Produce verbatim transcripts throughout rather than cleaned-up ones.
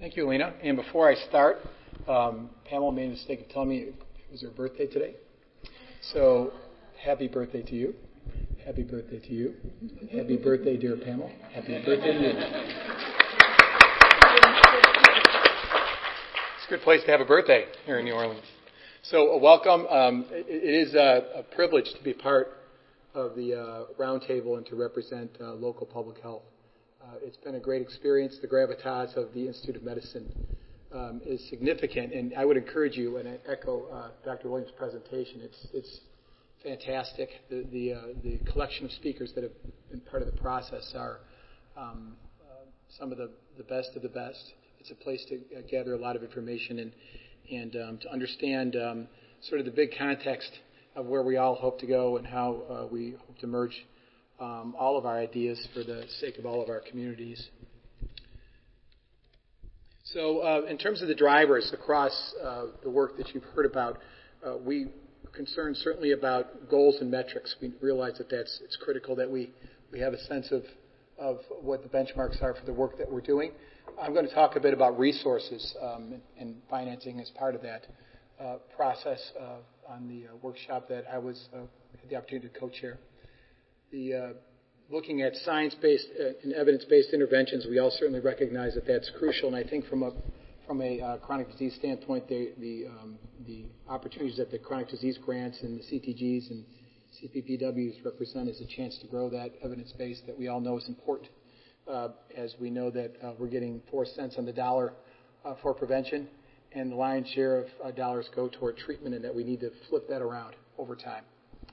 Thank you, Lena. And before I start, um, Pamela made a mistake of telling me it was her birthday today. So, happy birthday to you. Happy birthday to you. Happy birthday, dear Pamela. Happy birthday to you. It's a good place to have a birthday here in New Orleans. So, uh, welcome. Um, it, it is a, a privilege to be part of the uh, roundtable and to represent uh, local public health. Uh, it's been a great experience. The gravitas of the Institute of Medicine um, is significant, and I would encourage you, and I echo uh, Doctor Williams' presentation. It's it's fantastic. The the, uh, the collection of speakers that have been part of the process are um, uh, some of the, the best of the best. It's a place to uh, gather a lot of information and and um, to understand um, sort of the big context of where we all hope to go and how uh, we hope to merge Um, all of our ideas for the sake of all of our communities. So uh, in terms of the drivers across uh, the work that you've heard about, uh, we are concerned certainly about goals and metrics. We realize that that's it's critical that we, we have a sense of, of what the benchmarks are for the work that we're doing. I'm going to talk a bit about resources um, and, and financing as part of that uh, process uh, on the uh, workshop that I was uh, had the opportunity to co-chair. The, uh, looking at science-based uh, and evidence-based interventions, we all certainly recognize that that's crucial. And I think from a from a uh, chronic disease standpoint, the the, um, the opportunities that the chronic disease grants and the C T Gs and C P P Ws represent is a chance to grow that evidence base that we all know is important. Uh, as we know that uh, we're getting four cents on the dollar uh, for prevention, and the lion's share of uh, dollars go toward treatment, and that we need to flip that around over time.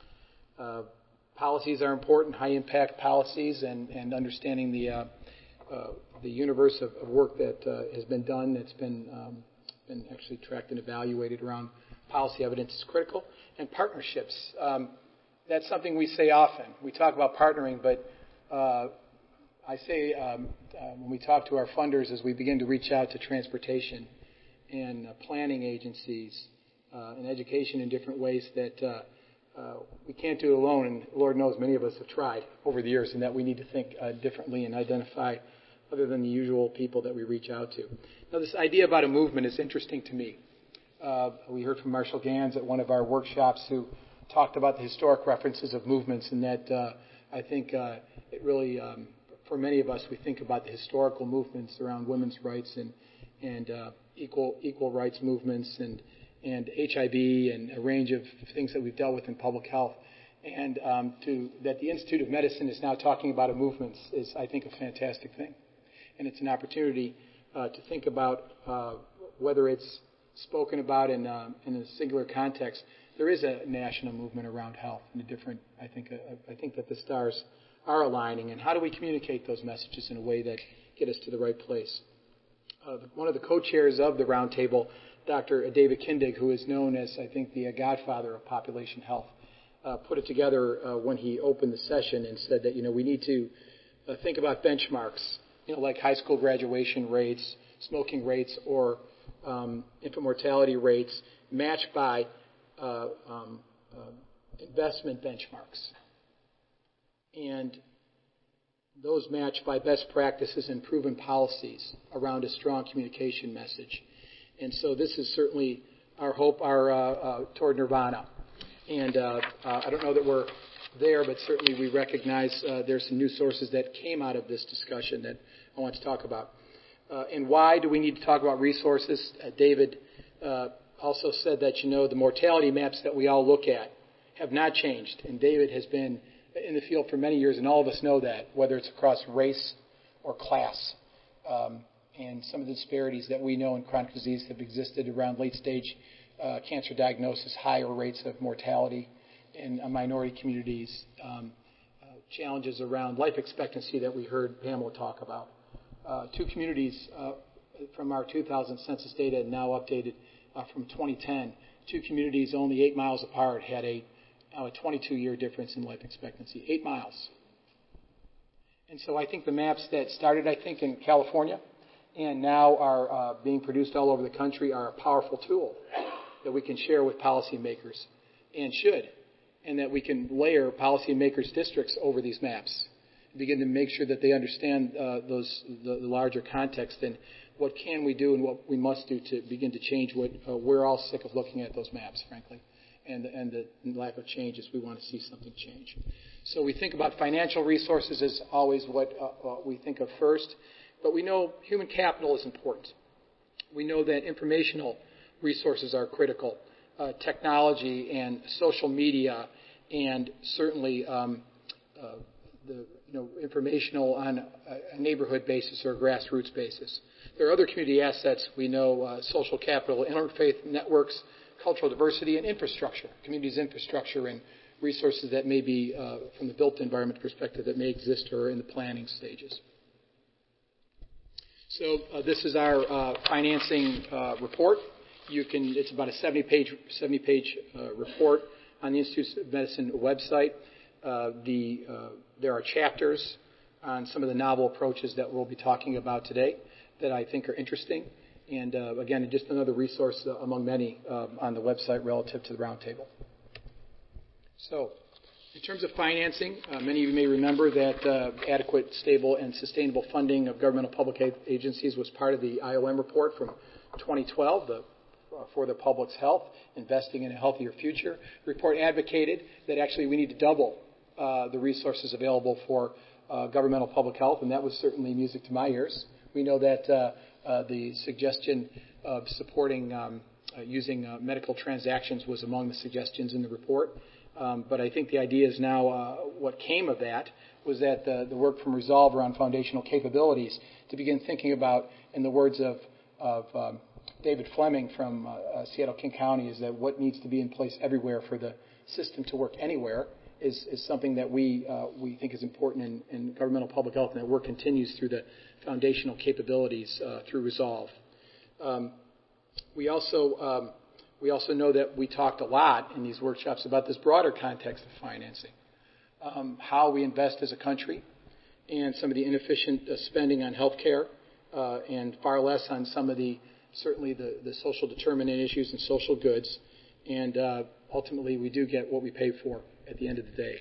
Uh, Policies are important, high-impact policies, and, and understanding the uh, uh, the universe of, of work that uh, has been done, that's been um, been actually tracked and evaluated around policy evidence is critical. And partnerships, um, that's something we say often. We talk about partnering, but uh, I say um, uh, when we talk to our funders as we begin to reach out to transportation and uh, planning agencies uh, and education in different ways that uh, Uh, we can't do it alone, and Lord knows many of us have tried over the years, and that we need to think uh, differently and identify other than the usual people that we reach out to. Now, this idea about a movement is interesting to me. Uh, we heard from Marshall Gans at one of our workshops who talked about the historic references of movements, and that uh, I think uh, it really, um, for many of us, we think about the historical movements around women's rights and, and uh, equal equal rights movements and and H I V and a range of things that we've dealt with in public health. And um, to, that the Institute of Medicine is now talking about a movement is, I think, a fantastic thing. And it's an opportunity uh, to think about uh, whether it's spoken about in, um, in a singular context. There is a national movement around health and a different, I think, uh, I think that the stars are aligning. And how do we communicate those messages in a way that get us to the right place? Uh, one of the co-chairs of the roundtable, Doctor David Kindig, who is known as, I think, the uh, godfather of population health, uh, put it together uh, when he opened the session and said that, you know, we need to uh, think about benchmarks, you know, like high school graduation rates, smoking rates, or um, infant mortality rates matched by uh, um, uh, investment benchmarks. And those matched by best practices and proven policies around a strong communication message. And so this is certainly our hope, our uh, uh, toward nirvana. And uh, uh, I don't know that we're there, but certainly we recognize uh, there's some new sources that came out of this discussion that I want to talk about. Uh, and why do we need to talk about resources? Uh, David uh, also said that, you know, the mortality maps that we all look at have not changed. And David has been in the field for many years, and all of us know that, whether it's across race or class. Um, and some of the disparities that we know in chronic disease have existed around late-stage uh, cancer diagnosis, higher rates of mortality in uh, minority communities, um, uh, challenges around life expectancy that we heard Pamela talk about. Uh, two communities uh, from our two thousand census data, now updated uh, from twenty ten, two communities only eight miles apart had a, uh, a twenty-two-year difference in life expectancy, eight miles. And so I think the maps that started, I think, in California and now are uh, being produced all over the country are a powerful tool that we can share with policymakers and should, and that we can layer policymakers' districts over these maps begin to make sure that they understand uh, those the, the larger context and what can we do and what we must do to begin to change what uh, we're all sick of looking at those maps, frankly, and, and the lack of change is we want to see something change. So we think about financial resources as always what uh, uh, we think of first, but we know human capital is important. We know that informational resources are critical. Uh, technology and social media and certainly um, uh, the you know, informational on a, a neighborhood basis or a grassroots basis. There are other community assets. We know uh, social capital, interfaith networks, cultural diversity, and infrastructure, communities' infrastructure and resources that may be, uh, from the built environment perspective, that may exist or are in the planning stages. So uh, this is our uh, financing uh, report. You can, it's about a seventy-page seventy-page uh, report on the Institute of Medicine website. Uh, the, uh, there are chapters on some of the novel approaches that we'll be talking about today that I think are interesting. And uh, again, just another resource uh, among many uh, on the website relative to the roundtable. So, in terms of financing, uh, many of you may remember that uh, adequate, stable, and sustainable funding of governmental public agencies was part of the I O M report from twenty twelve, the for the public's health, investing in a healthier future. The report advocated that actually we need to double uh, the resources available for uh, governmental public health, and that was certainly music to my ears. We know that uh, uh, the suggestion of supporting um, uh, using uh, medical transactions was among the suggestions in the report, um, but I think the idea is now uh, what came of that was that the, the work from Resolve around foundational capabilities to begin thinking about, in the words of, of um, David Fleming from uh, uh, Seattle-King County, is that what needs to be in place everywhere for the system to work anywhere is, is something that we uh, we think is important in, in governmental public health, and that work continues through the foundational capabilities uh, through Resolve. Um, we also um, we also know that we talked a lot in these workshops about this broader context of financing, um, how we invest as a country, and some of the inefficient uh, spending on health care, uh, and far less on some of the certainly the, the social determinant issues and social goods, and uh, ultimately we do get what we pay for at the end of the day.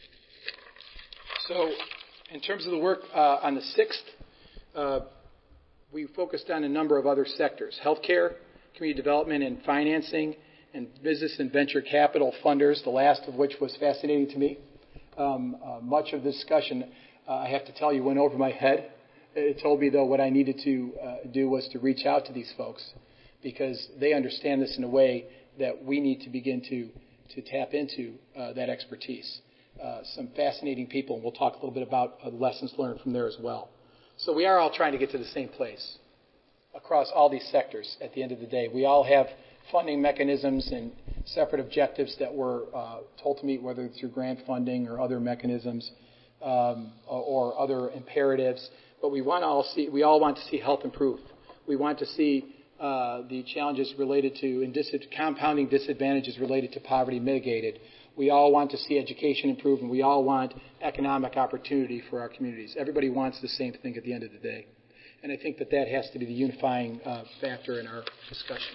So in terms of the work uh, on the sixth, uh, we focused on a number of other sectors: healthcare, community development and financing, and business and venture capital funders, the last of which was fascinating to me. Um, uh, much of the discussion, uh, I have to tell you, went over my head. It told me, though, what I needed to uh, do was to reach out to these folks because they understand this in a way that we need to begin to, to tap into uh, that expertise. Uh, some fascinating people, and we'll talk a little bit about uh, lessons learned from there as well. So we are all trying to get to the same place across all these sectors at the end of the day. We all have funding mechanisms and separate objectives that we're uh, told to meet, whether through grant funding or other mechanisms um, or, or other imperatives. But we want to all see, we all want to see health improve. We want to see uh, the challenges related to and dis- compounding disadvantages related to poverty mitigated. We all want to see education improve, and we all want economic opportunity for our communities. Everybody wants the same thing at the end of the day. And I think that that has to be the unifying uh, factor in our discussions.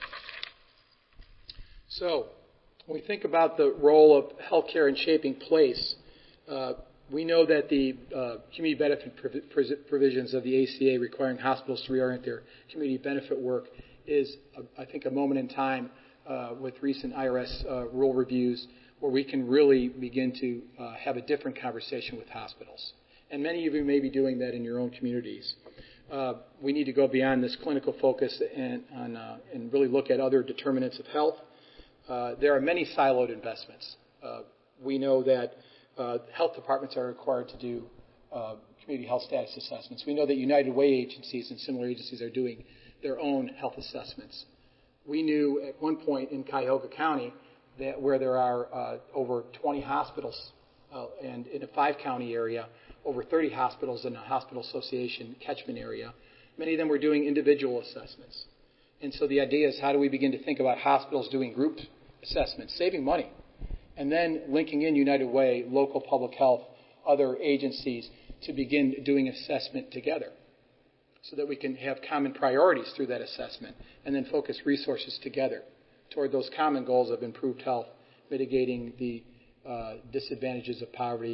So when we think about the role of healthcare in shaping place, uh, we know that the uh, community benefit prov- provisions of the A C A requiring hospitals to reorient their community benefit work is, a, I think, a moment in time uh, with recent I R S uh, rule reviews where we can really begin to uh, have a different conversation with hospitals. And many of you may be doing that in your own communities. Uh, we need to go beyond this clinical focus and, on, uh, and really look at other determinants of health. Uh, there are many siloed investments. Uh, we know that Uh, health departments are required to do uh, community health status assessments. We know that United Way agencies and similar agencies are doing their own health assessments. We knew at one point in Cuyahoga County that where there are uh, over twenty hospitals uh, and in a five-county area, over thirty hospitals in a hospital association catchment area, many of them were doing individual assessments. And so the idea is, how do we begin to think about hospitals doing group assessments, saving money? And then linking in United Way, local public health, other agencies to begin doing assessment together so that we can have common priorities through that assessment and then focus resources together toward those common goals of improved health, mitigating the uh, disadvantages of poverty,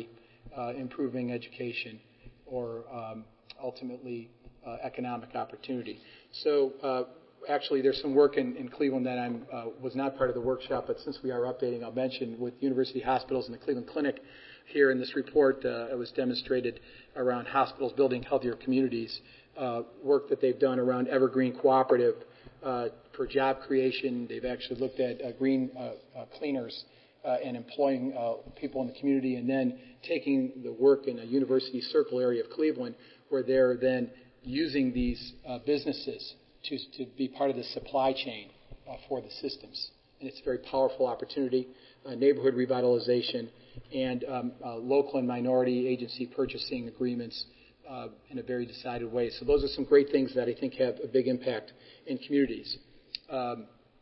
uh, improving education or um, ultimately uh, economic opportunity. So uh, actually there's some work in, in Cleveland that I uh, was not part of the workshop, but since we are updating, I'll mention with University Hospitals and the Cleveland Clinic here in this report, uh, it was demonstrated around hospitals building healthier communities, uh, work that they've done around Evergreen Cooperative uh, for job creation. They've actually looked at uh, green uh, uh, cleaners uh, and employing uh, people in the community, and then taking the work in a University Circle area of Cleveland where they're then using these uh, businesses to, to be part of the supply chain uh, for the systems. And it's a very powerful opportunity, uh, neighborhood revitalization, and um, uh, local and minority agency purchasing agreements uh, in a very decided way. So those are some great things that I think have a big impact in communities. Um,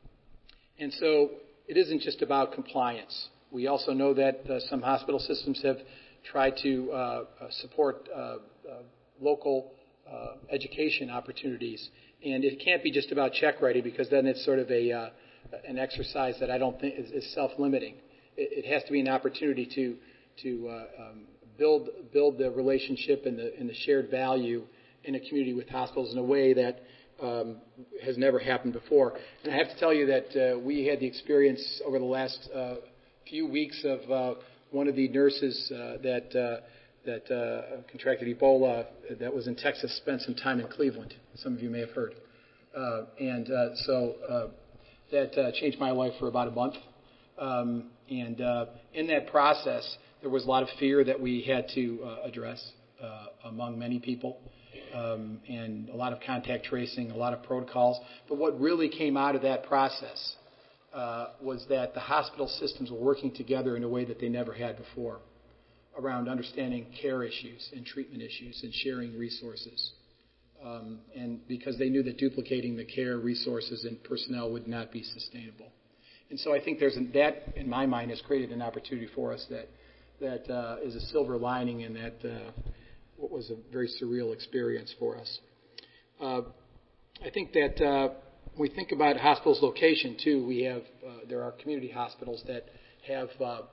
and so it isn't just about compliance. We also know that uh, some hospital systems have tried to uh, uh, support uh, uh, local uh, education opportunities. And it can't be just about check writing, because then it's sort of a uh, an exercise that I don't think is, is self-limiting. It, it has to be an opportunity to to uh, um, build build the relationship and the and the shared value in a community with hospitals in a way that um, has never happened before. And I have to tell you that uh, we had the experience over the last uh, few weeks of uh, one of the nurses uh, that uh, that uh, contracted Ebola that was in Texas spent some time in Cleveland. Some of you may have heard. Uh, and uh, so uh, that uh, changed my life for about a month. Um, and uh, in that process, there was a lot of fear that we had to uh, address uh, among many people, um, and a lot of contact tracing, a lot of protocols. But what really came out of that process uh, was that the hospital systems were working together in a way that they never had before, around understanding care issues and treatment issues and sharing resources. Um, and because they knew that duplicating the care, resources, and personnel would not be sustainable. And so I think there's an, that, in my mind, has created an opportunity for us that that uh, is a silver lining in that uh, what was a very surreal experience for us. Uh, I think that uh, when we think about hospitals' location, too, we have uh, there are community hospitals that have uh, uh,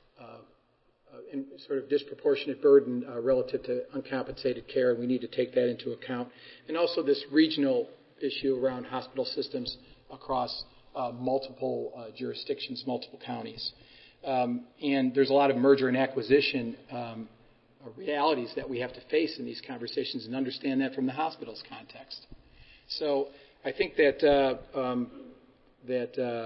Uh, in sort of disproportionate burden uh, relative to uncompensated care, and we need to take that into account. And also this regional issue around hospital systems across uh, multiple uh, jurisdictions, multiple counties. Um, and there's a lot of merger and acquisition um, realities that we have to face in these conversations and understand that from the hospital's context. So I think that uh, um, that uh,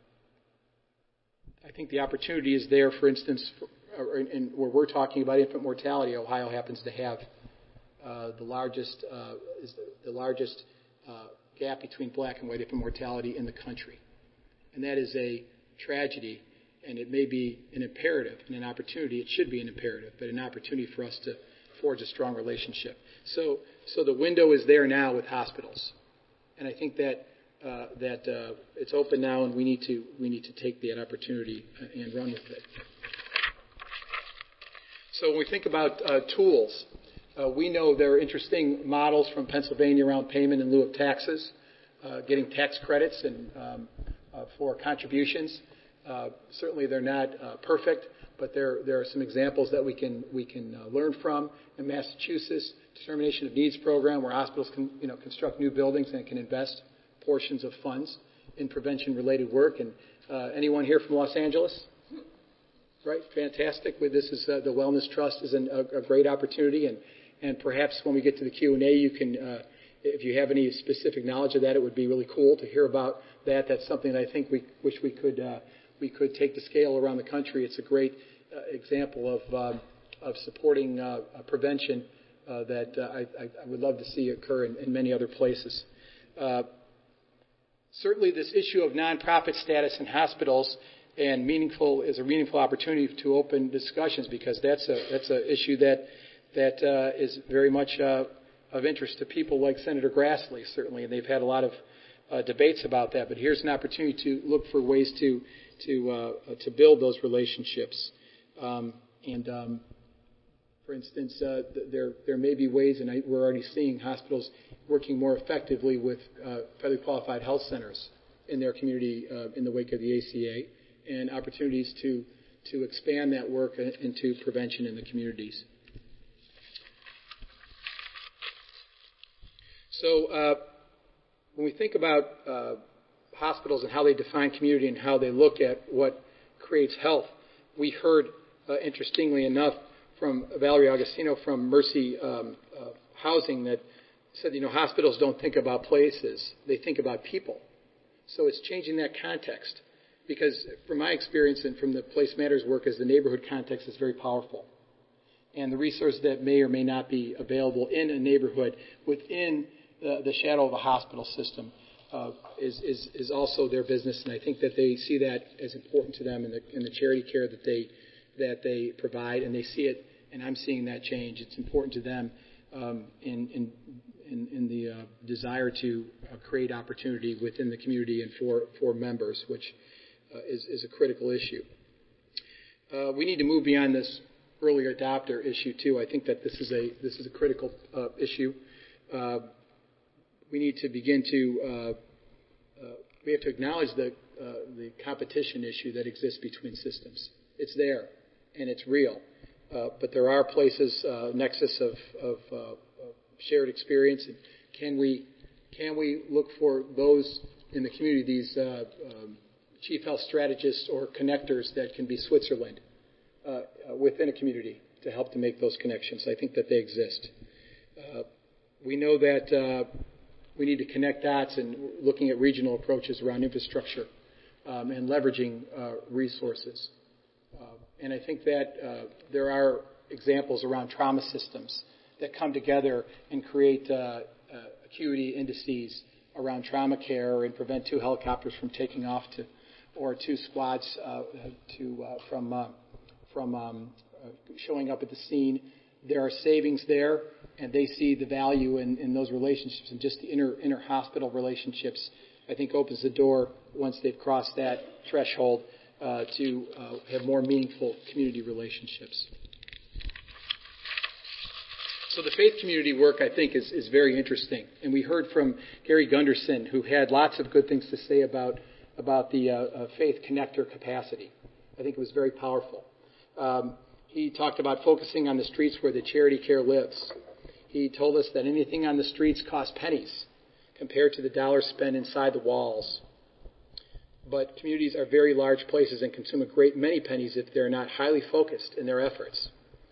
I think the opportunity is there, for instance, for, and where we're talking about infant mortality, Ohio happens to have uh, the largest uh, is the, the largest uh, gap between black and white infant mortality in the country, and that is a tragedy. And it may be an imperative and an opportunity. It should be an imperative, but an opportunity for us to forge a strong relationship. So, so the window is there now with hospitals, and I think that uh, that uh, it's open now, and we need to we need to take that opportunity and run with it. So when we think about uh, tools, uh, we know there are interesting models from Pennsylvania around payment in lieu of taxes, uh, getting tax credits and um, uh, for contributions. Uh, certainly they're not uh, perfect, but there there are some examples that we can we can uh, learn from. In Massachusetts, Determination of Needs program, where hospitals can you know construct new buildings and can invest portions of funds in prevention-related work. And uh, anyone here from Los Angeles? Right, fantastic. This is uh, the Wellness Trust is an, a, a great opportunity, and, and perhaps when we get to the Q and A, you can, uh, if you have any specific knowledge of that, it would be really cool to hear about that. That's something that I think we wish we could uh, we could take to scale around the country. It's a great uh, example of um, of supporting uh, prevention uh, that uh, I, I would love to see occur in, in many other places. Uh, certainly, this issue of nonprofit status in hospitals and meaningful is a meaningful opportunity to open discussions, because that's a that's an issue that that uh, is very much uh, of interest to people like Senator Grassley, certainly, and they've had a lot of uh, debates about that. But here's an opportunity to look for ways to to uh, to build those relationships. Um, and um, for instance, uh, there there may be ways, and I, we're already seeing hospitals working more effectively with uh, federally qualified health centers in their community uh, in the wake of the A C A. And opportunities to to expand that work into prevention in the communities. So uh, when we think about uh, hospitals and how they define community and how they look at what creates health, we heard, uh, interestingly enough, from Valerie Augustino from Mercy um, uh, Housing that said, you know, hospitals don't think about places, they think about people. So it's changing that context because from my experience and from the Place Matters work is the neighborhood context is very powerful. And the resources that may or may not be available in a neighborhood within the, the shadow of a hospital system uh, is, is, is also their business. And I think that they see that as important to them in the, in the charity care that they, that they provide. And they see it, and I'm seeing that change. It's important to them um, in, in, in, in the uh, desire to uh, create opportunity within the community and for, for members, which uh, is, is a critical issue. Uh, we need to move beyond this early adopter issue too. I think that this is a this is a critical uh, issue. Uh, we need to begin to uh, uh, we have to acknowledge the uh, the competition issue that exists between systems. It's there and it's real, uh, but there are places uh, nexus of, of, uh, of shared experience. And can we can we look for those in the community, these uh, um, chief health strategists or connectors that can be Switzerland Uh, uh, within a community to help to make those connections. I think that they exist. Uh, we know that uh, we need to connect dots and looking at regional approaches around infrastructure um, and leveraging uh, resources. Uh, and I think that uh, there are examples around trauma systems that come together and create uh, uh, acuity indices around trauma care and prevent two helicopters from taking off to, or two squads uh, to uh, from uh, from um, uh, showing up at the scene. There are savings there, and they see the value in, in those relationships, and just the inter, inter-hospital relationships, I think, opens the door once they've crossed that threshold uh, to uh, have more meaningful community relationships. So the faith community work, I think, is, is very interesting. And we heard from Gary Gunderson, who had lots of good things to say about, about the uh, uh, faith connector capacity. I think it was very powerful. Um, he talked about focusing on the streets where the charity care lives. He told us that anything on the streets costs pennies compared to the dollars spent inside the walls. But communities are very large places and consume a great many pennies if they're not highly focused in their efforts.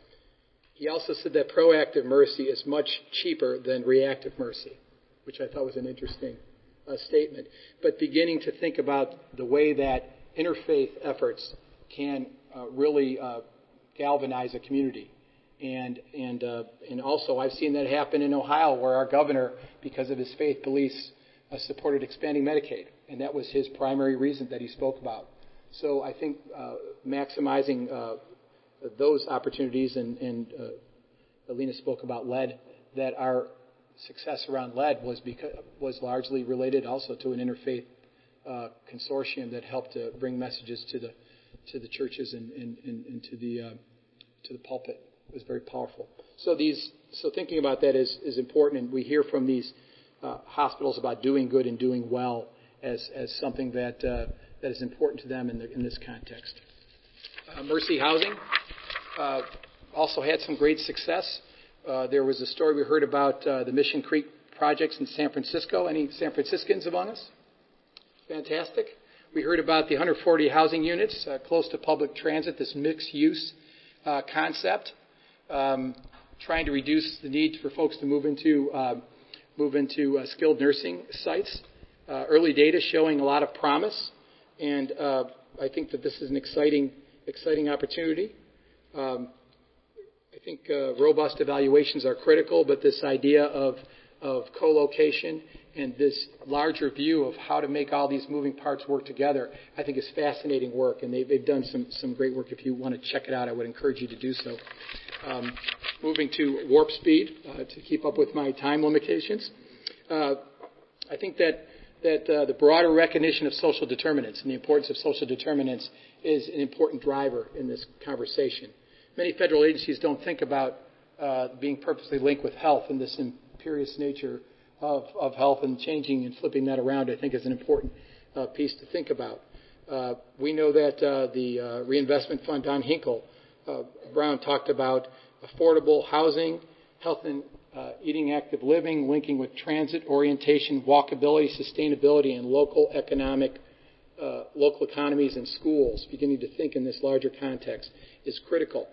He also said that proactive mercy is much cheaper than reactive mercy, which I thought was an interesting uh, statement. But beginning to think about the way that interfaith efforts can Uh, really uh, galvanize a community. And and uh, and also I've seen that happen in Ohio where our governor, because of his faith beliefs, uh, supported expanding Medicaid. And that was his primary reason that he spoke about. So I think uh, maximizing uh, those opportunities, and, and uh, Alina spoke about lead, that our success around lead was because, was largely related also to an interfaith uh, consortium that helped to bring messages to the to the churches and, and, and, and to the uh, to the pulpit. It was very powerful. So these so thinking about that is, is important, and we hear from these uh, hospitals about doing good and doing well as as something that uh, that is important to them in, the, in this context. Uh, Mercy Housing uh, also had some great success. Uh, there was a story we heard about uh, the Mission Creek projects in San Francisco. Any San Franciscans among us? Fantastic. We heard about the one hundred forty housing units uh, close to public transit, this mixed-use uh, concept, um, trying to reduce the need for folks to move into uh, move into uh, skilled nursing sites. Uh, early data showing a lot of promise, and uh, I think that this is an exciting, exciting opportunity. Um, I think uh, robust evaluations are critical, but this idea of of co-location and this larger view of how to make all these moving parts work together, I think is fascinating work, and they've, they've done some, some great work. If you want to check it out, I would encourage you to do so. Um, moving to warp speed uh, to keep up with my time limitations. Uh, I think that, that uh, the broader recognition of social determinants and the importance of social determinants is an important driver in this conversation. Many federal agencies don't think about uh, being purposely linked with health in this imperious nature Of, of health, and changing and flipping that around, I think, is an important uh, piece to think about. Uh, we know that uh, the uh, reinvestment fund, Don Hinkle, uh, Brown talked about affordable housing, health and uh, eating active living, linking with transit, orientation, walkability, sustainability, and local economic, uh, local economies and schools, beginning to think in this larger context, is critical.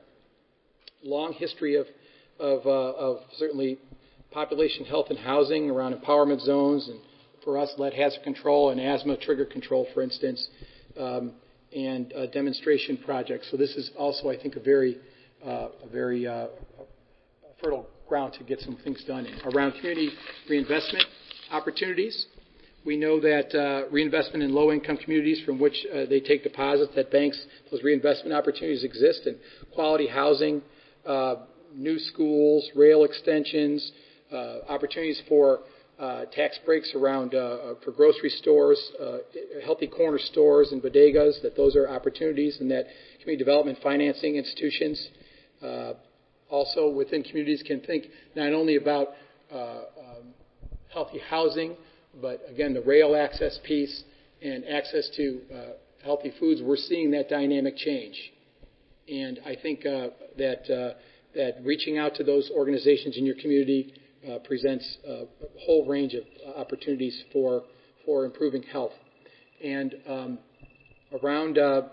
Long history of, of, uh, of certainly population health and housing around empowerment zones, and for us, lead hazard control and asthma trigger control, for instance, um, and uh, demonstration projects. So this is also, I think, a very, uh, a very uh, fertile ground to get some things done in. Around community reinvestment opportunities, we know that uh, reinvestment in low-income communities from which uh, they take deposits at banks, those reinvestment opportunities exist, and quality housing, uh, new schools, rail extensions, uh, opportunities for uh, tax breaks around uh, for grocery stores, uh, healthy corner stores and bodegas, that those are opportunities, and that community development financing institutions uh, also within communities can think not only about uh, um, healthy housing, but again, the rail access piece and access to uh, healthy foods. We're seeing that dynamic change. And I think uh, that, uh, that reaching out to those organizations in your community uh, presents a whole range of opportunities for, for improving health. And um, around uh,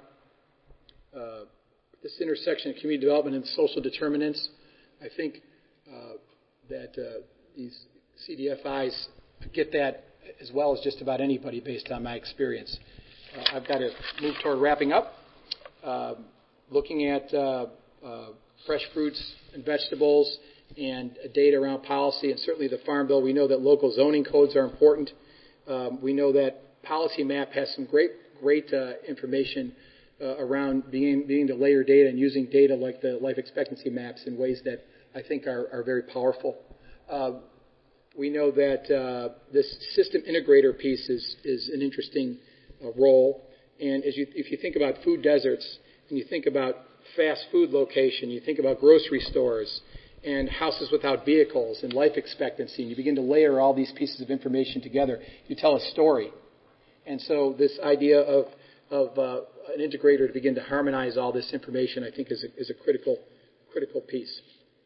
uh, this intersection of community development and social determinants, I think uh, that uh, these C D F Is get that as well as just about anybody based on my experience. Uh, I've got to move toward wrapping up. Uh, looking at uh, uh, fresh fruits and vegetables and data around policy, and certainly the Farm Bill. We know that local zoning codes are important. Um, we know that Policy Map has some great, great uh, information uh, around being, being to layer data and using data like the life expectancy maps in ways that I think are, are very powerful. Uh, We know that uh, this system integrator piece is, is an interesting uh, role. And as you, if you think about food deserts, and you think about fast food location, you think about grocery stores and houses without vehicles and life expectancy, and you begin to layer all these pieces of information together, you tell a story. And so this idea of, of uh, an integrator to begin to harmonize all this information, I think, is a, is a critical, critical piece.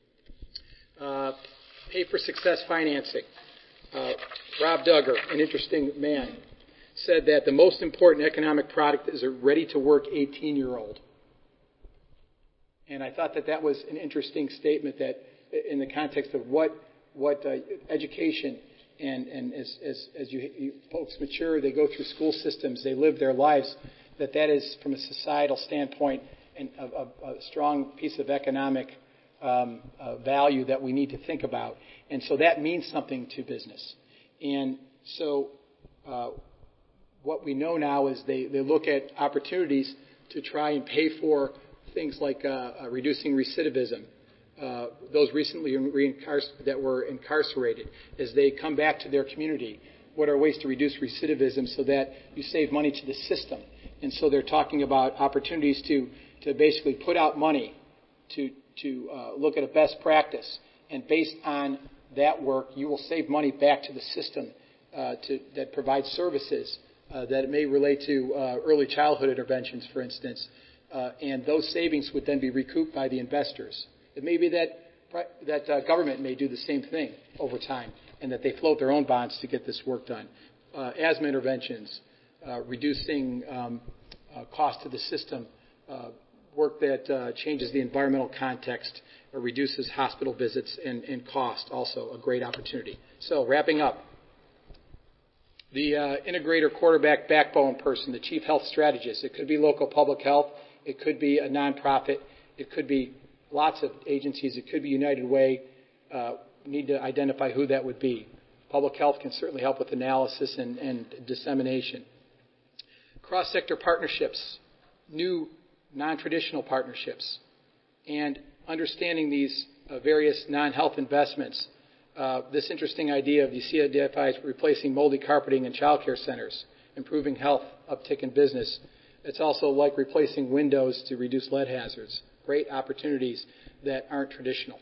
Uh, Pay for success financing. Uh, Rob Duggar, an interesting man, said that the most important economic product is a ready-to-work eighteen-year-old. And I thought that that was an interesting statement, that in the context of what what uh, education and, and as, as, as you, you folks mature, they go through school systems, they live their lives, that that is, from a societal standpoint, an, a, a, a strong piece of economic Um, uh, value that we need to think about. And so that means something to business. And so uh, what we know now is they, they look at opportunities to try and pay for things like uh, uh, reducing recidivism. Uh, those recently reincarc- that were incarcerated, as they come back to their community, what are ways to reduce recidivism so that you save money to the system? And so they're talking about opportunities to, to basically put out money to to uh, look at a best practice, and based on that work, you will save money back to the system uh, to, that provides services uh, that may relate to uh, early childhood interventions, for instance, uh, and those savings would then be recouped by the investors. It may be that that uh, government may do the same thing over time, and that they float their own bonds to get this work done. Uh, asthma interventions, uh, reducing um, uh, cost to the system, uh, work that uh, changes the environmental context or reduces hospital visits and, and cost, also a great opportunity. So wrapping up, the uh, integrator, quarterback, backbone person, the chief health strategist. It could be local public health. It could be a nonprofit. It could be lots of agencies. It could be United Way. Uh, need to identify who that would be. Public health can certainly help with analysis and, and dissemination. Cross-sector partnerships, new non-traditional partnerships, and understanding these uh, various non-health investments. Uh, this interesting idea of the C D F Is replacing moldy carpeting in child care centers, improving health, uptick in business. It's also like replacing windows to reduce lead hazards. Great opportunities that aren't traditional.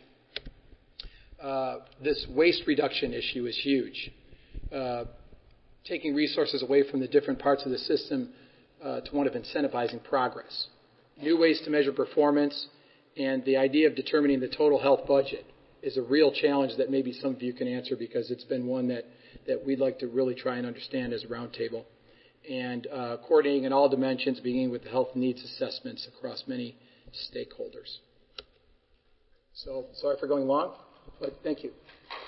Uh, this waste reduction issue is huge. Uh, taking resources away from the different parts of the system uh, to one of incentivizing progress. New ways to measure performance and the idea of determining the total health budget is a real challenge that maybe some of you can answer, because it's been one that, that we'd like to really try and understand as a roundtable. And uh, coordinating in all dimensions, beginning with the health needs assessments across many stakeholders. So sorry for going long, but thank you.